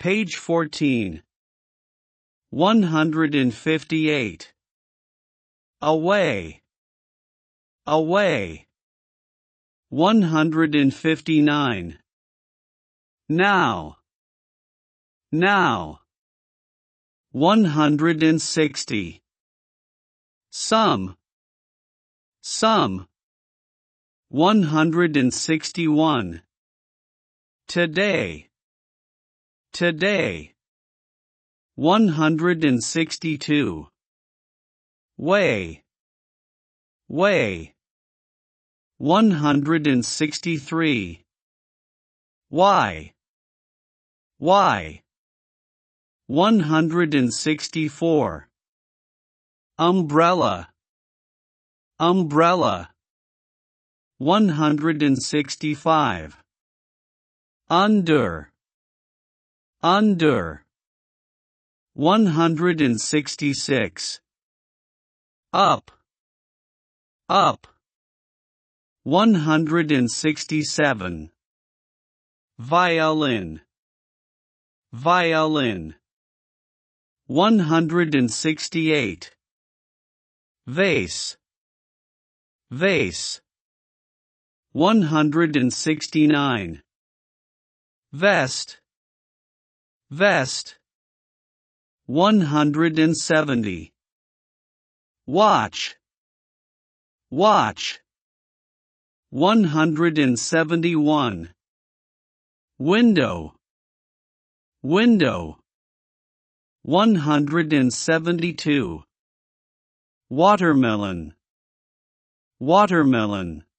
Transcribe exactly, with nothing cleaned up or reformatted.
Page fourteen. one hundred fifty-eight. Away. Away. one hundred fifty-nine. Now. Now. one hundred sixty. Some. Some. one hundred sixty-one. Today. Today. one hundred sixty-two. Way. Way. one hundred sixty-three. Why. Why. one hundred sixty-four. Umbrella. Umbrella. one hundred sixty-five. Under. Under. one hundred sixty-six. Up. Up. one hundred sixty-seven. Violin. Violin. one hundred sixty-eight. Vase. Vase. one hundred sixty-nine. Vest. Vest. one hundred seventy. Watch. Watch. one hundred seventy-one. Window. Window. one hundred seventy-two. Watermelon. Watermelon.